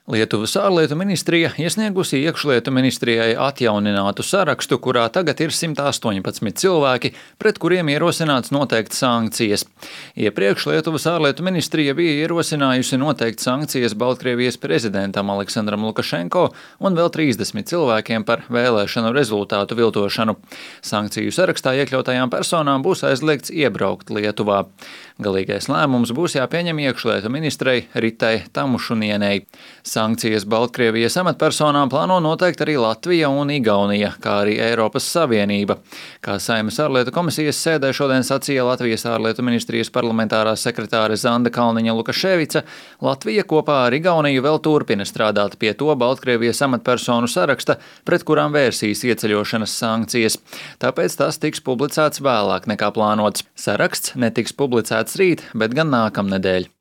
Lietuvas ārlietu ministrija iesniegusi iekšlietu ministrijai atjauninātu sarakstu, kurā tagad ir 118 cilvēki, pret kuriem ierosināts noteikt sankcijas. Iepriekš Lietuvas ārlietu ministrija bija ierosinājusi noteikt sankcijas Baltkrievijas prezidentam Aleksandram Lukašenko un vēl 30 cilvēkiem par vēlēšanu rezultātu viltošanu. Sankciju sarakstā iekļautajām personām būs aizliegts iebraukt Lietuvā. Galīgais lēmums būs jāpieņem iekšlietu ministrei Ritai Tamušunienei. Sankcijas Baltkrievijas amatpersonām plāno noteikt arī Latvija un Igaunija, kā arī Eiropas Savienība. Kā Saeimas ārlietu komisijas sēdē šodien sacīja Latvijas ārlietu ministrijas parlamentārā sekretāre Zanda Kalniņa Lukaševica, Latvija kopā ar Igauniju vēl turpina strādāt pie to Baltkrievijas amatpersonu saraksta, pret kurām vērsīs ieceļošanas sankcijas. Tāpēc tas tiks publicēts vēlāk nekā plānots. Saraksts netiks publicēts rīt, bet gan nākamnedēļ.